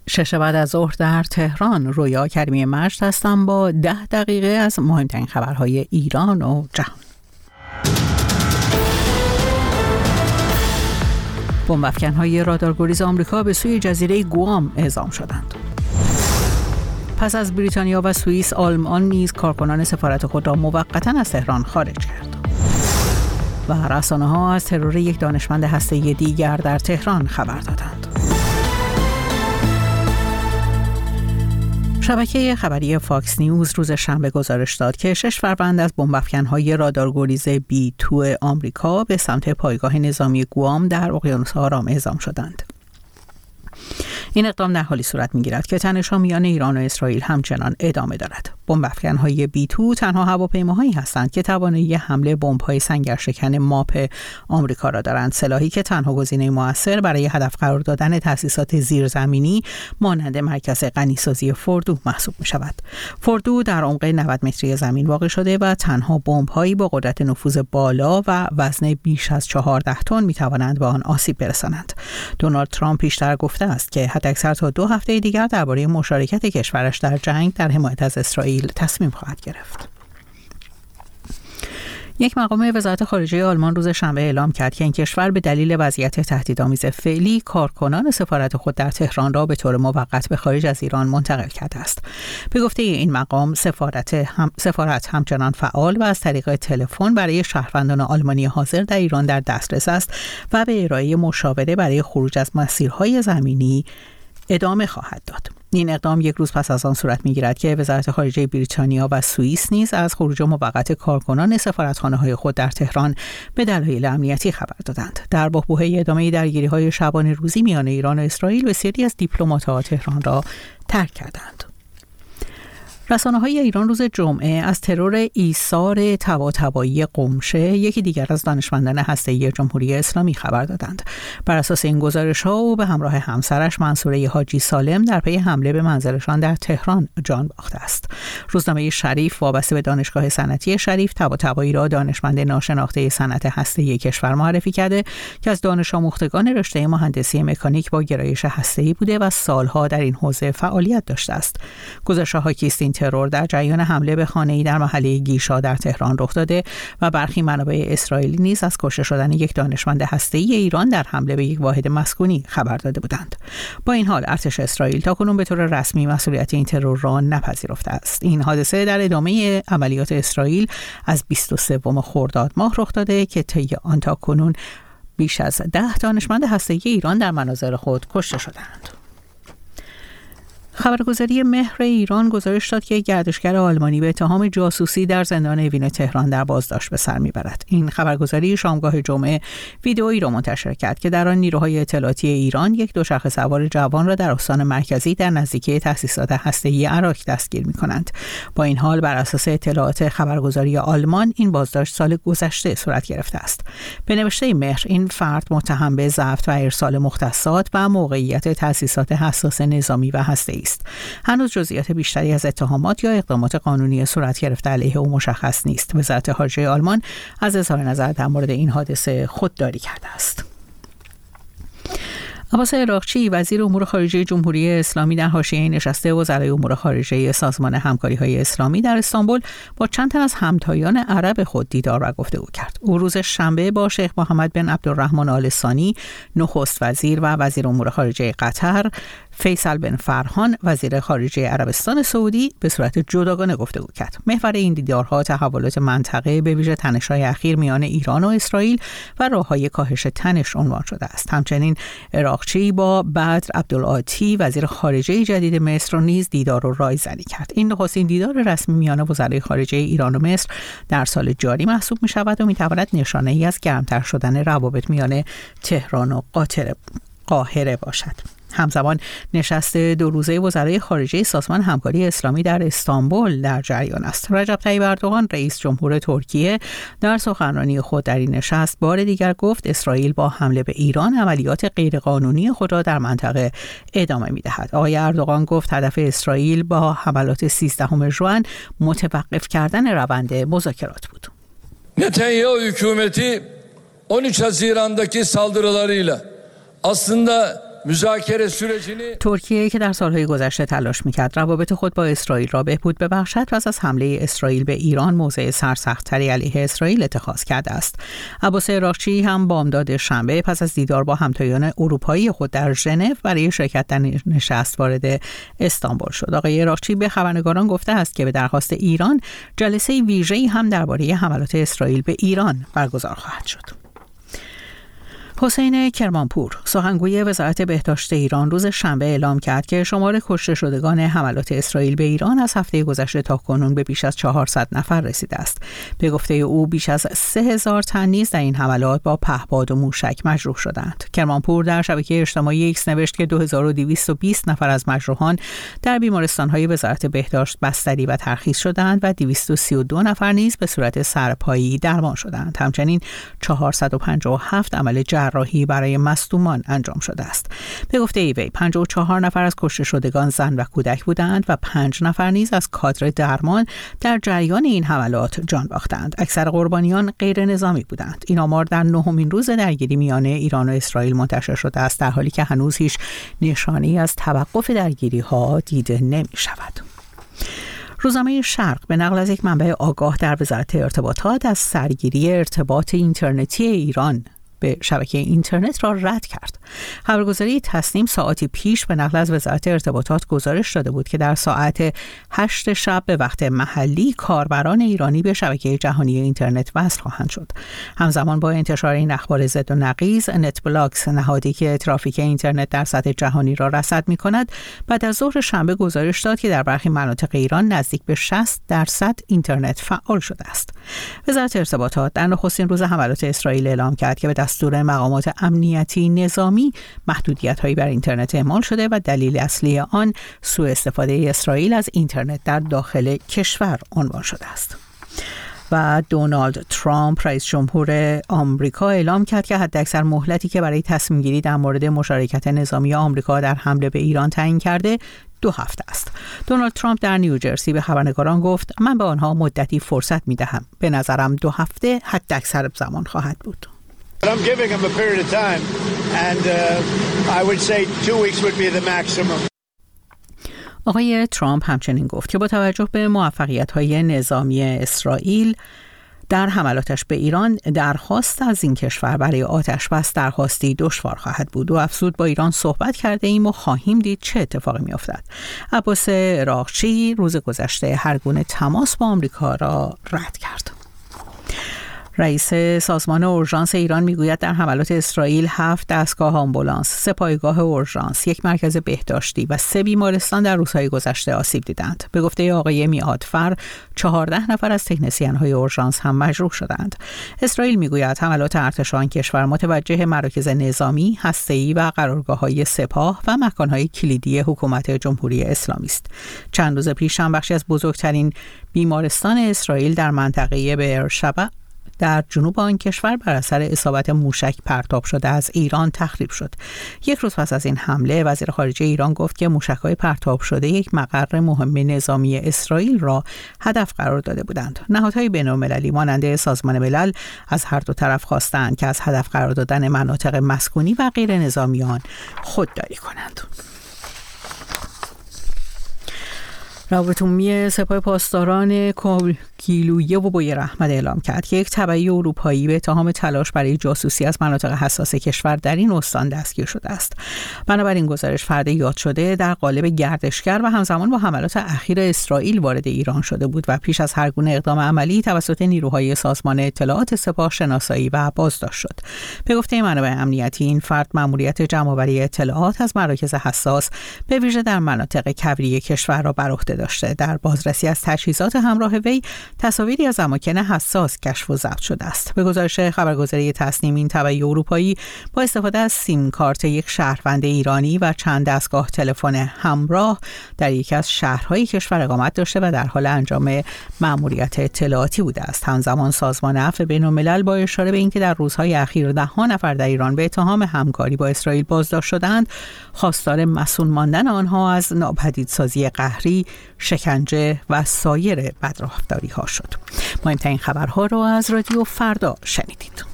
6 بعد از ظهر در تهران. رویا کریمی مجد هستم با 10 دقیقه از مهمترین خبرهای ایران و جهان. بمب‌افکن‌های رادارگریز آمریکا به سوی جزیره گوام اعزام شدند. پس از بریتانیا و سوئیس، آلمان نیز کارکنان سفارت خود را موقتا از تهران خارج کرد. و رسانه‌ها از ترور یک دانشمند هسته‌ای دیگر در تهران خبر دادند. شبکه خبری فاکس نیوز روز شنبه گزارش داد که 6 فروند از بمب‌افکن‌های رادارگریز B2 آمریکا به سمت پایگاه نظامی گوام در اقیانوس آرام اعزام شدند. این اقدام در حالی صورت می‌گیرد که تنش‌ها میان ایران و اسرائیل همچنان ادامه دارد. بمب‌افکن‌های B2 تنها هواپیماهایی هستند که توانایی حمله بمب‌های سنگرشکن ماپ آمریکا را دارند، سلاحی که تنها گزینه مؤثر برای هدف قرار دادن تأسیسات زیرزمینی مانند مرکز غنیسازی فوردو محسوب می‌شود. فوردو در عمق 90 متری زمین واقع شده و تنها بمب‌هایی با قدرت نفوذ بالا و وزن بیش از 14 تن می‌توانند به آن آسیب برسانند. دونالد ترامپ پیشتر گفته است که حداکثر تا 2 هفته دیگر درباره مشارکت کشورش در جنگ در حمایت از اسرائیل تصمیم خواهد گرفت. یک مقام وزارت خارجه آلمان روز شنبه اعلام کرد که این کشور به دلیل وضعیت تهدیدآمیز فعلی کارکنان سفارت خود در تهران را به طور موقت به خارج از ایران منتقل کرده است. به گفته این مقام، سفارت همچنان فعال و از طریق تلفن برای شهروندان آلمانی حاضر در ایران در دسترس است و به ارائه مشاوره برای خروج از مسیرهای زمینی ادامه خواهد داد. این اقدام یک روز پس از آن صورت می‌گیرد که وزارت خارجه بریتانیا و سوئیس نیز از خروج موقت کارکنان سفارتخانه‌های خود در تهران به دلایل امنیتی خبر دادند. در بحبوحه ادامه درگیری‌های شبانه روزی میان ایران و اسرائیل، بسیاری از دیپلمات‌ها تهران را ترک کردند. رسانه‌های ایران روز جمعه از ترور ایثار طباطبایی قمشه، یکی دیگر از دانشمندان هسته‌ای جمهوری اسلامی، خبر دادند. بر اساس این گزارش‌ها او به همراه همسرش منصوره حاجی سالم در پی حمله به منزلشان در تهران جان باخته است. روزنامه شریف وابسته به دانشگاه صنعتی شریف طباطبایی را دانشمند ناشناخته صنعت هسته‌ای کشور معرفی کرده که از دانش آموختگان رشته مهندسی مکانیک با گرایش هسته‌ای بوده و سالها در این حوزه فعالیت داشته است. گزارش‌ها حاکی است این ترور در جریان حمله به خانه‌ای در محله گیشا در تهران رخ داده و برخی منابع اسرائیلی نیز از کشته شدن یک دانشمند هسته‌ای ایران در حمله به یک واحد مسکونی خبر داده بودند. با این حال ارتش اسرائیل تاکنون به طور رسمی مسئولیت این ترور را نپذیرفته است. این حادثه در ادامه عملیات اسرائیل از 23 خرداد ماه رخ داده که طی آن تاکنون بیش از 10 دانشمند هسته‌ای ایران در منازل خود کشته شدند. خبرگزاری مهر ایران گزارش داد که گردشگر آلمانی به اتهام جاسوسی در زندان اوین تهران در بازداشت به سر میبرد. این خبرگزاری شامگاه جمعه ویدئویی را منتشر کرد که در آن نیروهای اطلاعاتی ایران یک دوچرخه سوار جوان را در استان مرکزی در نزدیکی تأسیسات هسته‌ای عراق دستگیر می‌کنند. با این حال بر اساس اطلاعات خبرگزاری آلمان این بازداشت سال گذشته صورت گرفته است. به نوشته مهر، این فرد متهم به ضبط و ارسال مختصات و موقعیت تأسیسات حساس نظامی و هسته‌ای است. هنوز جزئیات بیشتری از اتهامات یا اقدامات قانونی صورت گرفته علیه او مشخص نیست. وزارت خارجه آلمان از اظهار نظر در مورد این حادثه خودداری کرده است. عباس عراقچی، وزیر امور خارجه جمهوری اسلامی، در حاشیه نشست وزرای امور خارجه سازمان همکاری‌های اسلامی در استانبول با چند تن از همتایان عرب خود دیدار و گفتگو کرد. او روز شنبه با شیخ محمد بن عبدالرحمن آل ثانی، نخست وزیر و وزیر امور خارجه قطر، فیصل بن فرحان، وزیر خارجه عربستان سعودی، به صورت جداگانه گفتگو کرد. محور این دیدارها تحولات منطقه، به ویژه تنش‌های اخیر میان ایران و اسرائیل و راه‌های کاهش تنش عنوان شده است. همچنین عراقچی با بدر عبدالعاطی، وزیر خارجه جدید مصر، نیز دیدار و رایزنی کرد. این نخستین دیدار رسمی میان وزرای خارجه ایران و مصر در سال جاری محسوب می‌شود و می‌تواند نشانه‌ای از گرمتر شدن روابط میان تهران و قاهره باشد. همزمان نشست 2 روزه وزرای خارجه سازمان همکاری اسلامی در استانبول در جریان است. رجب طیب اردوغان، رئیس جمهور ترکیه، در سخنرانی خود در این نشست بار دیگر گفت اسرائیل با حمله به ایران عملیات غیرقانونی خود را در منطقه ادامه می‌دهد. آقای اردوغان گفت هدف اسرائیل با حملات 13 ژوئن متوقف کردن روند مذاکرات بود. Netanyahu hükümeti 13 Haziran'daki saldırılarıyla aslında ترکیه که در سالهای گذشته تلاش می‌کرد روابط خود با اسرائیل را بهبود ببخشد پس از حمله اسرائیل به ایران موضع سرسخت‌تری علیه اسرائیل اتخاذ کرده است. عباس اراغچی هم بامداد شنبه پس از دیدار با همتایان اروپایی خود در ژنو برای شرکت در نشست وارد استانبول شد. آقای اراغچی به خبرنگاران گفته است که به درخواست ایران جلسه ویژه‌ای هم درباره حملات اسرائیل به ایران برگزار خواهد شد. حسین کرمانپور سخنگوی وزارت بهداشت ایران روز شنبه اعلام کرد که شمار کشته شدگان حملات اسرائیل به ایران از هفته گذشته تاکنون به بیش از 400 نفر رسیده است. به گفته او بیش از 3000 تن نیز در این حملات با پهپاد و موشک مجروح شدند. کرمانپور در شبکه اجتماعی ایکس نوشت که 2220 نفر از مجروحان در بیمارستان‌های وزارت بهداشت بستری و ترخیص شدند و 232 نفر نیز به صورت سرپایی درمان شدند. همچنین 457 عمل جراحی برای مصدومان انجام شده است. به گفته وی 54 نفر از کشته شدگان زن و کودک بودند و 5 نفر نیز از کادر درمان در جریان این حملات جان باختند. اکثر قربانیان غیر نظامی بودند. این آمار در 9مین روز درگیری میان ایران و اسرائیل منتشر شده است، در حالی که هنوز هیچ نشانه‌ای از توقف درگیری‌ها دیده نمی‌شود. روزنامه شرق به نقل از یک منبع آگاه در وزارت ارتباطات از سرگیری ارتباط اینترنتی ایران به شبکه اینترنت را رد کرد. خبرگزاری تصنیم ساعتی پیش به نقل از وزارت ارتباطات گزارش داده بود که در ساعت 8 شب به وقت محلی کاربران ایرانی به شبکه جهانی اینترنت وصل خواهند شد. همزمان با انتشار این اخبار ضد و نقیض، نت بلاکس نهادی که ترافیک اینترنت در سطح جهانی را رصد می‌کند، بعد از ظهر شنبه گزارش داد که در برخی مناطق ایران نزدیک به 60% اینترنت فعال شده است. وزارت ارتباطات در نخستین روز حملات اسرائیل اعلام کرد که به دستور مقامات امنیتی نظامی محدودیت‌هایی بر اینترنت اعمال شده و دلیل اصلی آن سوء استفاده اسرائیل از اینترنت در داخل کشور عنوان شده است. و دونالد ترامپ رئیس جمهور آمریکا اعلام کرد که حداکثر مهلتی که برای تصمیم گیری در مورد مشارکت نظامی آمریکا در حمله به ایران تعیین کرده 2 هفته است. دونالد ترامپ در نیوجرسی به خبرنگاران گفت من به آنها مدتی فرصت می‌دهم. به نظرم 2 هفته حداکثر زمان خواهد بود. I'm giving them a period of time and I would say 2 weeks would be the maximum. آقای ترامپ همچنین گفت که با توجه به موفقیت‌های نظامی اسرائیل در حملاتش به ایران، درخواست از این کشور برای آتش‌بس درخواستی دشوار خواهد بود و افزود با ایران صحبت کرده ایم و خواهیم دید چه اتفاقی می‌افتد. عباس اراغچی روز گذشته هر گونه تماس با آمریکا را رد کرد. رئیس سازمان اورژانس ایران میگوید در حملات اسرائیل 7 دستگاه آمبولانس، 3 پایگاه اورژانس، 1 مرکز بهداشتی و 3 بیمارستان در روزهای گذشته آسیب دیدند. به گفته آقای میعادفر 14 نفر از تکنسین‌های اورژانس هم مجروح شدند. اسرائیل میگوید حملات ارتش آن کشور متوجه مراکز نظامی، هسته‌ای و قرارگاه‌های سپاه و مکان‌های کلیدی حکومت جمهوری اسلامی است. چند روز پیش هم بخشی از بزرگترین بیمارستان اسرائیل در منطقه بئرشبع در جنوب آن کشور بر اثر اصابت موشک پرتاب شده از ایران تخریب شد. 1 روز پس از این حمله وزیر خارجه ایران گفت که موشک‌های پرتاب شده یک مقر مهم نظامی اسرائیل را هدف قرار داده بودند. نهادهای بین‌المللی مانند سازمان ملل از هر دو طرف خواستند که از هدف قرار دادن مناطق مسکونی و غیر نظامی آن خودداری کنند. روابط عمومی سپاه پاسداران کیلویه و بویر احمد اعلام کرد که یک تبعی اروپایی به اتهام تلاش برای جاسوسی از مناطق حساس کشور در این استان دستگیر شده است. بنابراین گزارش فرد یاد شده در قالب گردشگر و همزمان با حملات اخیر اسرائیل وارد ایران شده بود و پیش از هر گونه اقدام عملی توسط نیروهای سازمان اطلاعات سپاه شناسایی و بازداشت شد. به گفته منابع امنیتی این فرد مأموریت جمع‌آوری اطلاعات از مراکز حساس به ویژه در مناطق کویری کشور را بر عهده داشته. در بازرسی از تجهیزات همراه وی تصاویری از اماکن حساس کشف و ضبط شده است. به گزارش خبرگزاری تصنیم این تبعی اروپایی با استفاده از سیم کارت یک شهروند ایرانی و چند دستگاه تلفن همراه در یکی از شهرهای کشور اقامت داشته و در حال انجام مأموریت اطلاعاتی بوده است. همزمان سازمان عفو بین‌الملل با اشاره به اینکه در روزهای اخیر 10 نفر در ایران به اتهام همکاری با اسرائیل بازداشت شدند، خواستار مسئول ماندن آنها از ناپدیدسازی قهری، شکنجه و سایر بدرفتاری‌ها شد. مهمترین خبرها را از رادیو فردا شنیدید.